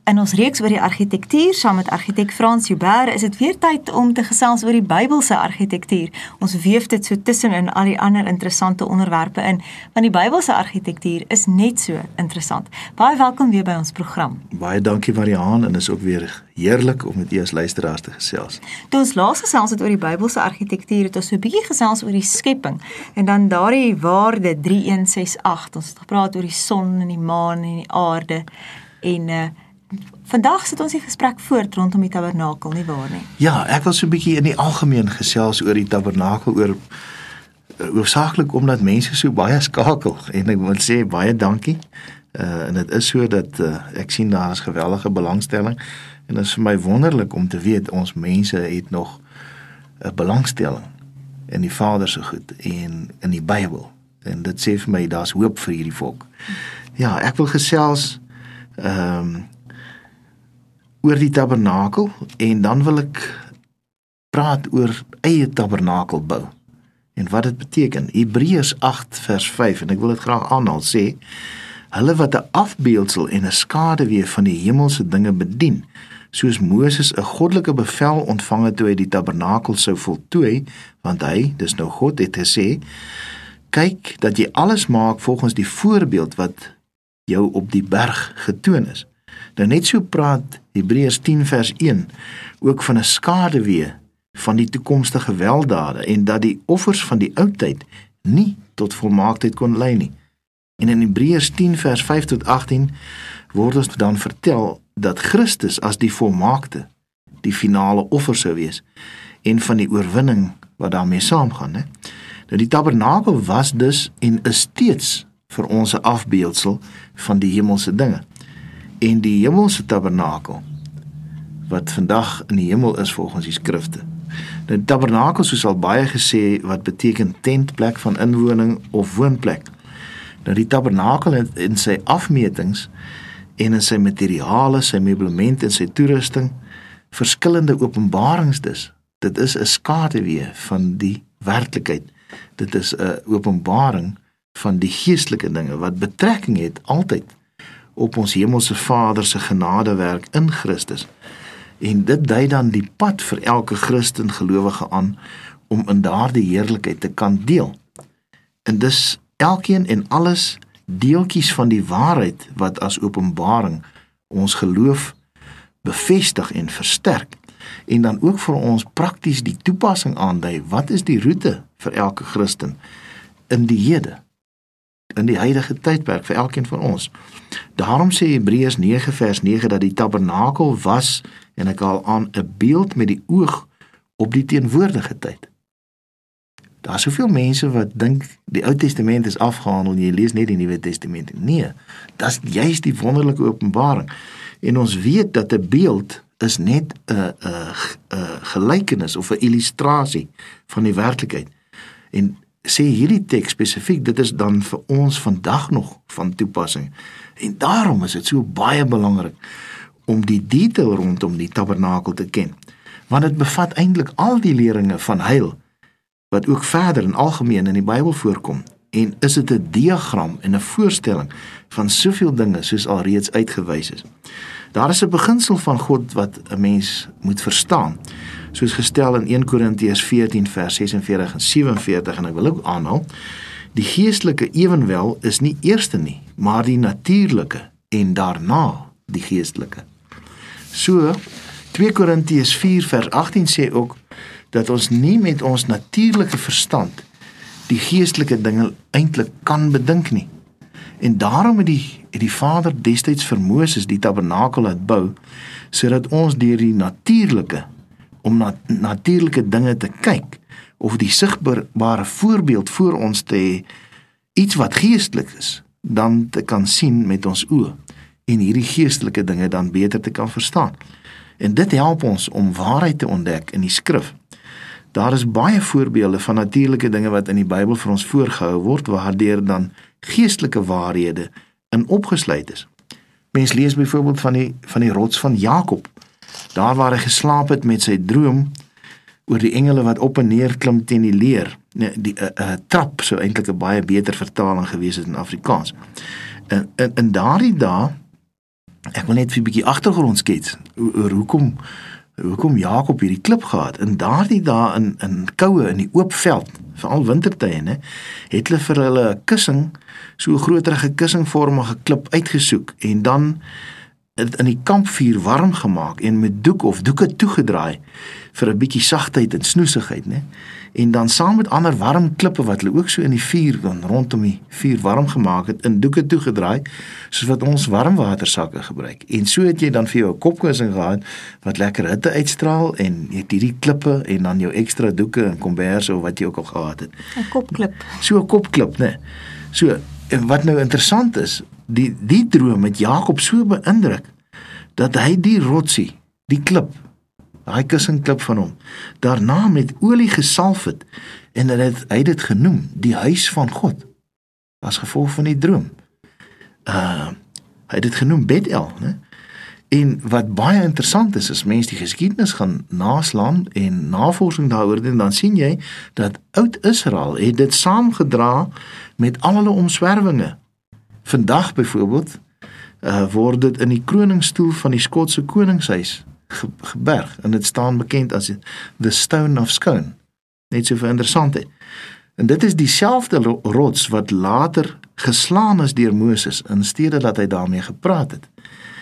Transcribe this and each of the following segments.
In ons reeks oor die argitektuur, saam met argitek Frans Joubert, is dit weer tyd om te gesels oor die Bybelse argitektuur. Ons weef dit so tussenin al die ander interessante onderwerpe in, want die Bybelse argitektuur is net so interessant. Baie welkom weer by ons program. Baie dankie Mariaan, en is ook weer heerlik om met u as luisteraars te gesels. Toe ons laas gesels het oor die Bybelse argitektuur, het ons so 'n bietjie gesels oor die skepping, en dan daardie waarde 3168, ons het gepraat oor die son en die maan en die aarde, en vandag sit ons die gesprek voort rondom die tabernakel, nie waar nie? Ja, ek wil so 'n bietjie in die algemeen gesels oor die tabernakel, hoofsaaklik omdat mense so baie skakel, en ek wil sê baie dankie, en dit is so dat ek sien daar is geweldige belangstelling, en dit is vir my wonderlik om te weet, ons mense het nog 'n belangstelling in die Vader se goed, en in die Bybel, en dit sê vir my, daar's hoop vir hierdie volk. Ja, ek wil gesels oor die tabernakel, en dan wil ek praat oor eie tabernakelbou, en wat dit beteken. Hebreërs 8 vers 5, en ek wil dit graag aanhaal, sê, hulle wat 'n afbeeldsel en 'n skaduwee van die hemelse dinge bedien, soos Moses 'n goddelike bevel ontvang het toe hy die tabernakel sou voltooi, want hy, dis nou God, het gesê, kyk dat jy alles maak volgens die voorbeeld wat jou op die berg getoon is. Nou net so praat Hebreërs 10 vers 1 ook van 'n skaduwee van die toekomstige weldade, en dat die offers van die ou tyd nie tot volmaaktheid kon lei nie. En in Hebreërs 10 vers 5 tot 18 word ons dan vertel dat Christus as die volmaakte die finale offer sou wees, en van die oorwinning wat daarmee saamgaan. Nou die tabernakel was dus en is steeds vir ons 'n afbeeldsel van die hemelse dinge. En die hemelse tabernakel, wat vandag in die hemel is volgens die skrifte. Nou die tabernakel, soos al baie gesê, wat beteken tent, plek van inwoning of woonplek. Nou die tabernakel het in sy afmetings en in sy materiale, sy meublement en sy toerusting, verskillende openbarings dus. Dit is 'n skaduwee van die werklikheid. Dit is 'n openbaring van die geestelike dinge, wat betrekking het altyd op ons hemelse Vader se genadewerk in Christus. En dit dui dan die pad vir elke Christen gelowige aan, om in daardie heerlikheid te kan deel. En dis elkeen en alles deeltjies van die waarheid, wat as openbaring ons geloof bevestig en versterk, en dan ook vir ons prakties die toepassing aandui, wat is die roete vir elke Christen in die hede, in die huidige tydperk vir elkeen van ons. Daarom sê Hebreërs 9 vers 9 dat die tabernakel was, en ek haal aan, 'n beeld met die oog op die teenwoordige tyd. Daar is soveel mense wat dink die Ou Testament is afgehandel, jy lees net die Nuwe Testament. Nee, dis juist die wonderlike openbaring. En ons weet dat 'n beeld is net 'n gelykenis of 'n illustrasie van die werklikheid. En sê hierdie teks spesifiek, dit is dan vir ons vandag nog van toepassing. En daarom is dit so baie belangrik om die detail rondom die tabernakel te ken. Want dit bevat eintlik al die leringe van heil, wat ook verder en algemeen in die Bybel voorkom. En is dit 'n diagram en 'n voorstelling van soveel dinge soos alreeds uitgewys is. Daar is 'n beginsel van God wat 'n mens moet verstaan, soos gestel in 1 Korintiërs 14 vers 46 en 47, en ek wil ook aanhaal, die geestelike ewenwel is nie eerste nie, maar die natuurlike, en daarna die geestelike. So, 2 Korintiërs 4 vers 18 sê ook, dat ons nie met ons natuurlike verstand die geestelike dinge eintlik kan bedink nie. En daarom het die Vader destyds vir Moses die tabernakel laat bou, sodat ons deur die natuurlike, om na natuurlike dinge te kyk, of die sigbare voorbeeld voor ons te hê, iets wat geestelik is, dan te kan sien met ons oë, en hierdie geestelike dinge dan beter te kan verstaan. En dit help ons om waarheid te ontdek in die skrif. Daar is baie voorbeelde van natuurlike dinge wat in die Bybel vir ons voorgehou word, waardeur dan geestelike waarhede in opgesluit is. Mens lees byvoorbeeld van die rots van Jakob, daar waar hy geslaap het met sy droom oor die engele wat op en neer klim teen die leer. Die trap sou eintlik 'n baie beter vertaling gewees het in Afrikaans. In daardie dae Ek wil net 'n bietjie agtergrond skets oor hoekom Jakob hierdie klip gehad. En daardie dae in koue in die oop veld, veral wintertye, né, het hulle vir hulle 'n kussing, so 'n groterige kussingvormige klip uitgesoek en dan in die kampvuur warm gemaak en met doeke toegedraai vir 'n bietjie sagtheid en snoesigheid, né? En dan saam met ander warm klippe wat hulle ook so in die vuur dan rondom die vuur warm gemaak het, in doeke toegedraai, soos wat ons warmwatersakke gebruik. En so het jy dan vir jou 'n kopkussing gehad wat lekker hitte uitstraal en jy het hierdie klippe en dan jou ekstra doeke en komberse of wat jy ook al gehad het. 'n kopklip. So 'n kopklip, né? So, en wat nou interessant is, die droom het Jakob so beïndruk dat hy die rotsie, die klip, daai kussingklip van hom, daarna met olie gesalf het en hy het dit genoem die huis van God as gevolg van die droom. Hy het dit genoem Bethel, né? En wat baie interessant is, as mens die geskiedenis gaan naslaan en navorsing daaroor doen, dan sien jy dat Oud-Israel het dit saamgedra met al hulle omswerwinge. Vandag byvoorbeeld word dit in die kroningsstoel van die Skotse koningshuis geberg en dit staan bekend as the Stone of Scone. Net so vir interessantheid. En dit is dieselfde rots wat later geslaan is deur Moses in steede dat hy daarmee gepraat het.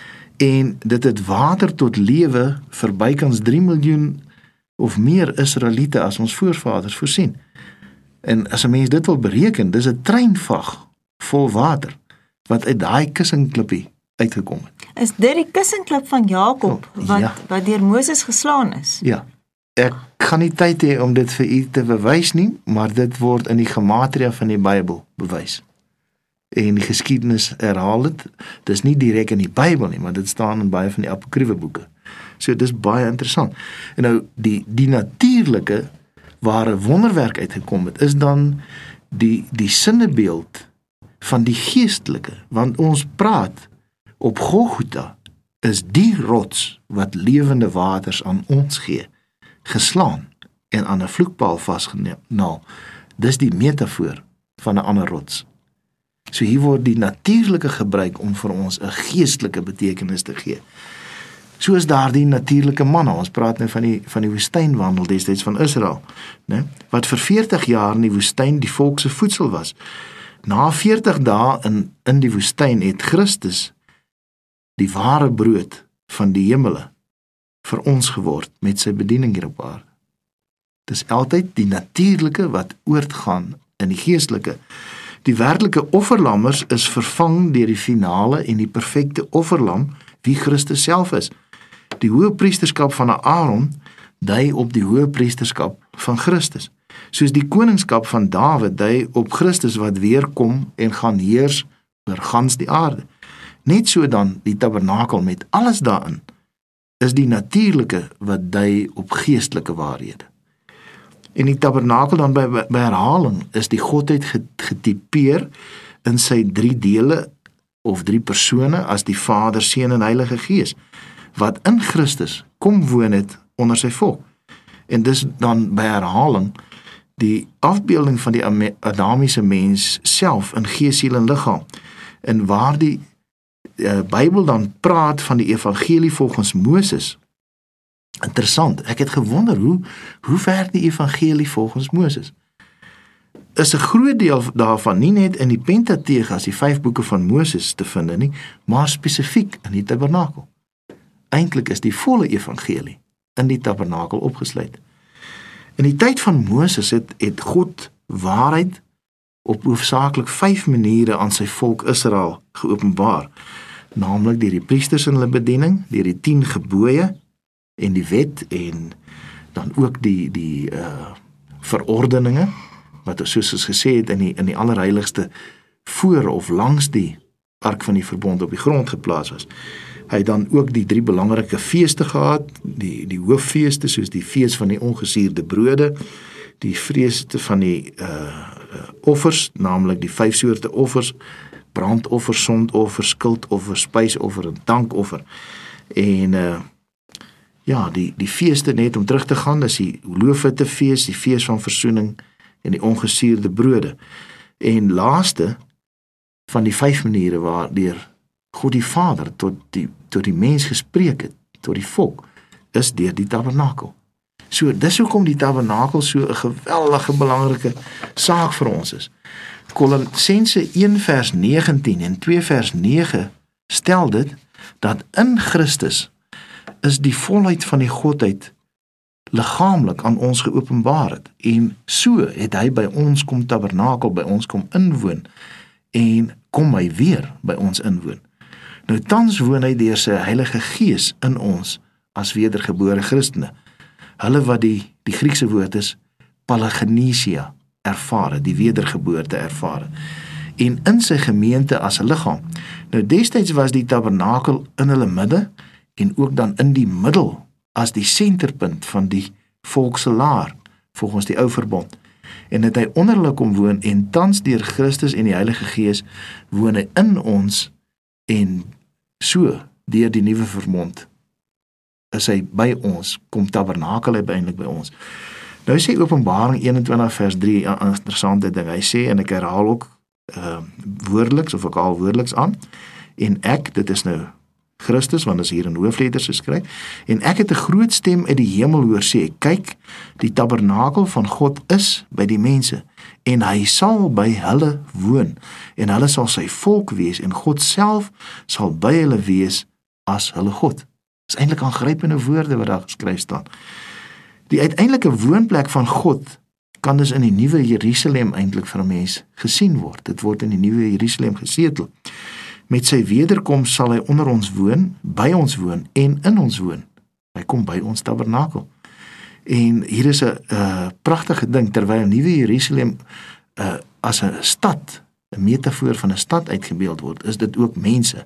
En dit het water tot lewe vir bykans 3 miljoen of meer Israeliete as ons voorvaders voorsien. En as 'n mens dit wil bereken, dis 'n treinvag vol water wat uit daai kussingklippie uitgekom het. Is dit die kussingklip van Jakob wat deur Moses geslaan is? Ja. Ek gaan nie tyd hê om dit vir u te bewys nie, maar dit word in die gematria van die Bybel bewys. En die geskiedenis herhaal dit. Dis nie direk in die Bybel nie, maar dit staan in baie van die apokryfe boeke. So dis baie interessant. En nou die natuurlike waar 'n wonderwerk uitgekom het, is dan die sinnebeeld van die geestelike, want ons praat op Golgotha is die rots wat lewende waters aan ons gee, geslaan en aan 'n vloekpaal vasgenaal. Dis die metafoor van 'n ander rots. So hier word die natuurlike gebruik om vir ons 'n geestelike betekenis te gee. Soos daardie natuurlike manna, ons praat nou van die woestynwandel destyds van Israel, né, wat vir 40 jaar in die woestyn die volk se voedsel was. Na 40 dae in die woestyn het Christus die ware brood van die hemele vir ons geword met sy bediening hier op aarde. Dis altyd die natuurlike wat oortgaan in die geestelike. Die werklike offerlammers is vervang deur die finale en die perfekte offerlam wie Christus self is. Die hoëpriesterskap van Aaron dui op die hoëpriesterskap van Christus. Soos die koningskap van Dawid dui op Christus wat weer kom en gaan heers oor gans die aarde. Net so dan die tabernakel met alles daarin is die natuurlike wat dui op geestelike waarhede. En die tabernakel dan by herhaling is die godheid getipeer in sy 3 dele of 3 persone as die Vader, Seun en Heilige Gees wat in Christus kom woon het onder sy volk. En dis dan by herhaling die afbeelding van die Adamiese mens self in gees, siel en liggaam. En waar die Bybel dan praat van die evangelie volgens Moses. Interessant, ek het gewonder hoe werk die evangelie volgens Moses? Is 'n groot deel daarvan nie net in die Pentateeg as die 5 boeke van Moses te vind nie, maar spesifiek in die tabernakel. Eintlik is die volle evangelie in die tabernakel opgesluit. In die tyd van Moses het God waarheid op hoofsaaklik 5 maniere aan sy volk Israel geopenbaar, naamlik deur die priesters in hulle bediening, deur die 10 gebooie en die wet en dan ook die verordeninge wat soos ons gesê het in die allerheiligste voor of langs die ark van die verbond op die grond geplaas was. Hy het dan ook die 3 belangrike feeste gehad, die hooffeeste soos die fees van die ongesuurde brode, die feeste van die offers, naamlik die 5 soorte offers, brandoffer, sondoffer, skuldoffer, spysoffer en dankoffer. En die feeste net om terug te gaan, dis die loofhuttefees, die fees van versoening en die ongesuurde brode. En laaste van die 5 maniere waardeur God die Vader tot die mens gespreek het, tot die volk, is deur die tabernakel. So, dis hoekom die tabernakel so 'n geweldige belangrike saak vir ons is. Kolossense 1 vers 19 en 2 vers 9 stel dit, dat in Christus is die volheid van die Godheid liggaamlik aan ons geopenbaar het, en so het hy by ons kom tabernakel, by ons kom inwoon, en kom hy weer by ons inwoon. Nou tans woon hy deur sy Heilige Gees in ons, as wedergebore Christene, hulle wat die Griekse woord is, Palingenesia, ervare, die wedergeboorte ervare, en in sy gemeente as 'n liggaam. Nou destyds was die tabernakel in hulle midde, en ook dan in die middel, as die senterpunt van die volk se laar, volgens die ou verbond, en het hy onder hulle kom woon, en tans deur Christus en die Heilige Gees woon hy in ons, en so deur die nuwe verbond is hy by ons, kom tabernakel hy eintlik by ons. Nou sê Openbaring 21 vers 3 'n interessante ding. Hy sê, en ek herhaal ook woordeliks, of ek haal woordeliks aan, en ek, dit is nou Christus, want is hier in hoofletters geskryf, en ek het 'n groot stem uit die hemel hoor sê, kyk, die tabernakel van God is by die mense, en hy sal by hulle woon, en hulle sal sy volk wees, en God self sal by hulle wees as hulle God. Dit is eintlik aangrypende woorde wat daar geskryf staan. Die uiteindelike woonplek van God kan dus in die nuwe Jerusalem eintlik vir 'n mens gesien word. Dit word in die nuwe Jerusalem gesetel. Met sy wederkoms sal hy onder ons woon, by ons woon en in ons woon. Hy kom by ons tabernakel. En hier is 'n pragtige ding, terwyl nuwe Jerusalem as 'n stad, 'n metafoor van 'n stad uitgebeeld word, is dit ook mense.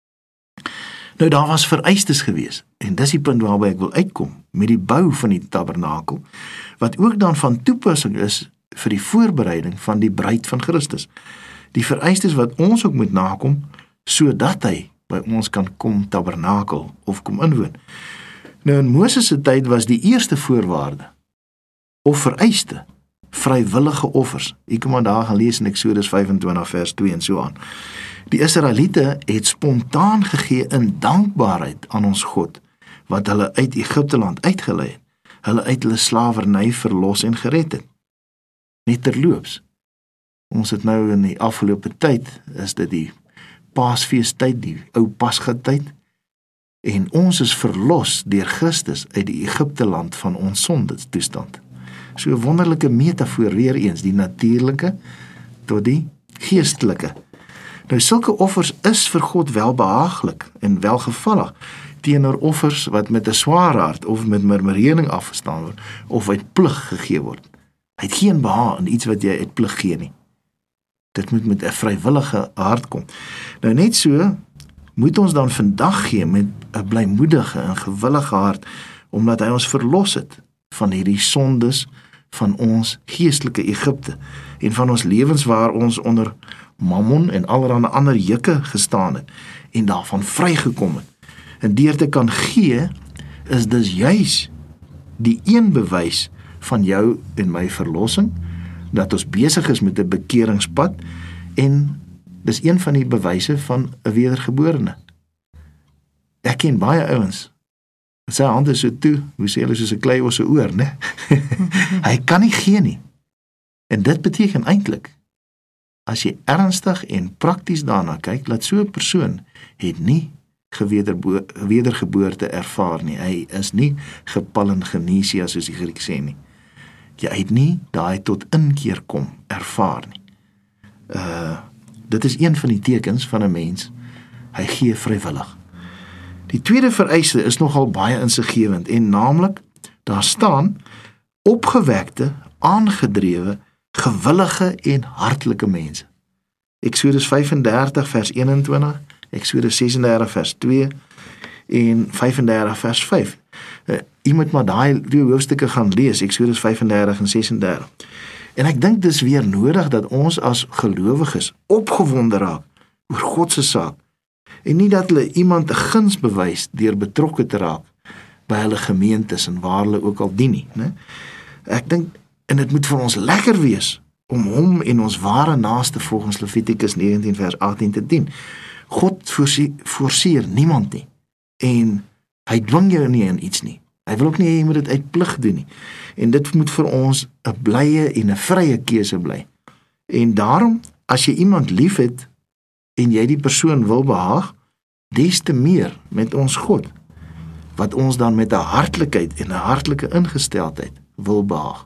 Nou daar was vereistes gewees, en dis die punt waarby ek wil uitkom, met die bou van die tabernakel, wat ook dan van toepassing is vir die voorbereiding van die bruid van Christus. Die vereistes wat ons ook moet nakom, sodat hy by ons kan kom tabernakel of kom inwoon. Nou in Moses se tyd was die eerste voorwaarde of vereiste vrywillige offers. Ek kom maar daar gaan lees in Eksodus 25 vers 2 en so aan. Die Israeliete het spontaan gegee in dankbaarheid aan ons God, wat hulle uit Egipte land uitgelei het, hulle uit hulle slawerny verlos en gered het. Net terloops, ons het nou in die afgelope tyd, is dit die Paasfeestyd, die ou Pasgatyd, en ons is verlos deur Christus uit die Egipte land van ons sondetoestand. So 'n wonderlike metafoor weer eens, die natuurlike tot die geestelike. Nou sulke offers is vir God welbehaaglik en welgevallig teenoor offers wat met 'n swaar hart of met murmurering afgestaan word of uit plig gegee word. Hy het geen behaag in iets wat jy uit plig gee nie. Dit moet met 'n vrywillige hart kom. Nou net so moet ons dan vandag gee met 'n blymoedige en gewillige hart, omdat hy ons verlos het van hierdie sondes van ons geestelike Egipte en van ons lewens waar ons onder mammon en allerlei ander jukke gestaan het en daarvan vrygekom het. En deur te kan gee is dus juis die een bewys van jou en my verlossing, dat ons besig is met 'n bekeringspad, en dis een van die bewyse van 'n wedergeborene. Ek ken baie ouens, sy hande so toe, hoe sê hulle, soos 'n klei op sy oor, né? Hy kan nie gee nie. En dit beteken eintlik, as jy ernstig en prakties daarna kyk, dat so 'n persoon het nie wedergeboorte ervaar nie. Hy is nie gepalingenesia, soos die Griek sê nie. Jy het nie daai tot inkeer kom ervaar nie. Dit is een van die tekens van 'n mens. Hy gee vrywillig. Die tweede vereiste is nogal baie insiggewend, en naamlik, daar staan opgewekte, aangedrewe, gewillige en hartlike mense. Eksodus 35 vers 21, Eksodus 36 vers 2 en 35 vers 5. Jy moet maar daai twee hoofstukke gaan lees, Eksodus 35 en 36. En ek dink dis weer nodig dat ons as gelowiges opgewonde raak oor God se saak, en nie dat hulle iemand 'n guns bewys deur betrokke te raak by hulle gemeentes en waar hulle ook al dien nie, né? Ek dink, en dit moet vir ons lekker wees om hom en ons ware naaste volgens Levitikus 19 vers 18 te dien. God forceer niemand nie. En hy dwing jou nie in iets nie. Hy wil ook nie hê jy moet dit uit plig doen nie. En dit moet vir ons 'n blye en 'n vrye keuse bly. En daarom, as jy iemand liefhet en jy die persoon wil behaag, des te meer met ons God, wat ons dan met 'n hartlikheid en 'n hartlike ingesteldheid wil behaag.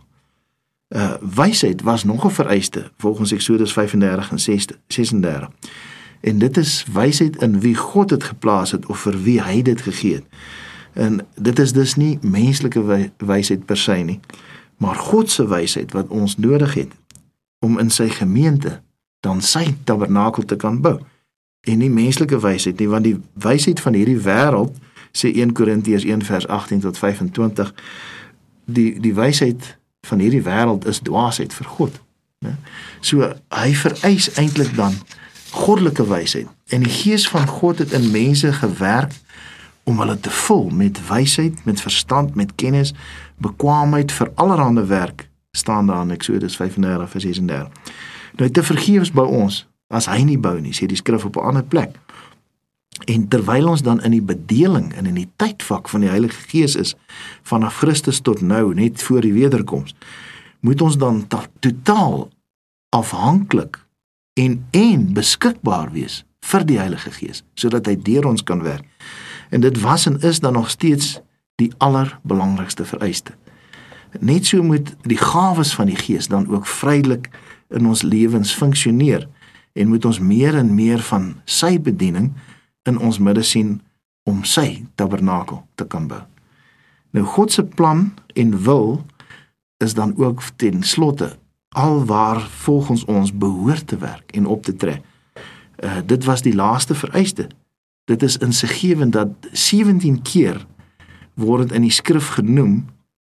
Wysheid was nog 'n vereiste volgens Eksodus 35 en 36. En dit is wysheid in wie God het geplaas het of vir wie hy dit gegee het. En dit is dus nie menslike wysheid per se nie, maar God se wysheid wat ons nodig het om in sy gemeente dan sy tabernakel te kan bou. En nie menslike wysheid nie, want die wysheid van hierdie wêreld, sê 1 Korintiërs 1 vers 18 tot 25, die wysheid van hierdie wêreld is dwaasheid vir God. Ne? So hy vereis eintlik dan goddelike wysheid. En die Gees van God het in mense gewerk om hulle te vul met wysheid, met verstand, met kennis, bekwaamheid vir allerhande werk, staan daar in Eksodus 35 vers 36. Nou te vergeefs bou ons, as hy nie bou nie, sê die skrif op 'n ander plek. En terwyl ons dan in die bedeling en in die tydvak van die Heilige Gees is, vanaf Christus tot nou, net voor die wederkoms, moet ons dan totaal afhanklik en beskikbaar wees vir die Heilige Gees, sodat hy deur ons kan werk. En dit was en is dan nog steeds die allerbelangrikste vereiste. Net so moet die gawes van die Gees dan ook vrylik in ons lewens funksioneer, en moet ons meer en meer van sy bediening in ons midde sien om sy tabernakel te kan bou. Nou God se plan en wil is dan ook ten slotte alwaar volgens ons behoort te werk en op te tree. Dit was die laaste vereiste. Dit is insiggewend dat 17 keer word dit in die skrif genoem,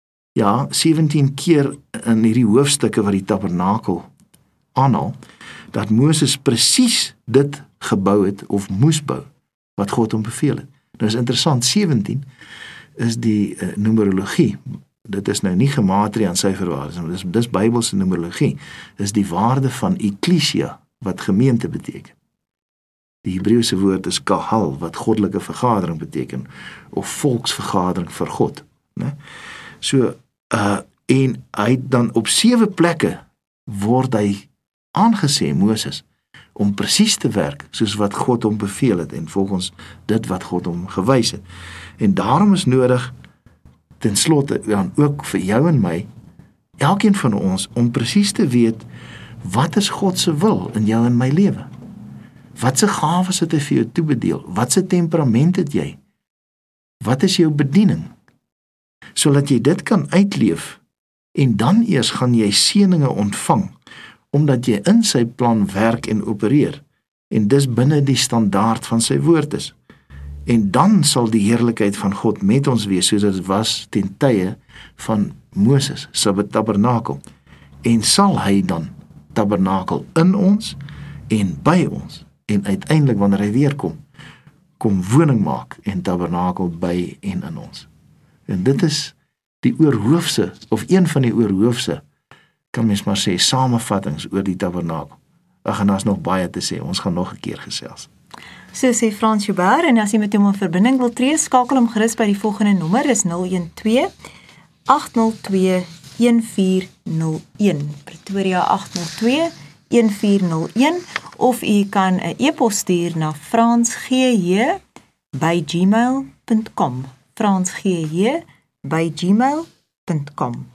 17 keer in hierdie hoofstukke wat die tabernakel aanhaal, dat Moses presies dit gebou het of moes bou, wat God hom beveel het. Nou is interessant, 17 is die numerologie. Dit is nou nie gematrie aan syferwaardes, maar dis Bybelse numerologie. Dis die waarde van ekklesia, wat gemeente beteken. Die Hebreëse woord is kahal, wat goddelike vergadering beteken, of volksvergadering vir God. Ne? So, en hy dan op 7 plekke word hy aangesê, Moses, om presies te werk, soos wat God hom beveel het, en volgens dit wat God hom gewys het. En daarom is nodig, ten slotte, dan ook vir jou en my, elkeen van ons, om presies te weet, wat is God se wil in jou en my lewe? Wat se gawes het hy vir jou toebedeel? Wat se temperament het jy? Wat is jou bediening? Sodat jy dit kan uitleef, en dan eers gaan jy seëninge ontvang, omdat jy in sy plan werk en opereer, en dis binne die standaard van sy woord is. En dan sal die heerlikheid van God met ons wees, soos dit was ten tye van Moses se tabernakel. En sal hy dan tabernakel in ons en by ons, en uiteindelik wanneer hy weer kom woning maak en tabernakel by en in ons. En dit is die oorhoofse, of een van die oorhoofse, kan mens maar sê, samevattings oor die tabernakel. En daar is nog baie te sê, ons gaan nog 'n keer gesels. So sê Frans Joubert, en as jy met hom in verbinding wil tree, skakel hom gerus by die volgende nommer, dis 012 802 1401, Pretoria 802 1401, of u kan 'n e-pos stuur na fransgj@gmail.com, fransgj@gmail.com.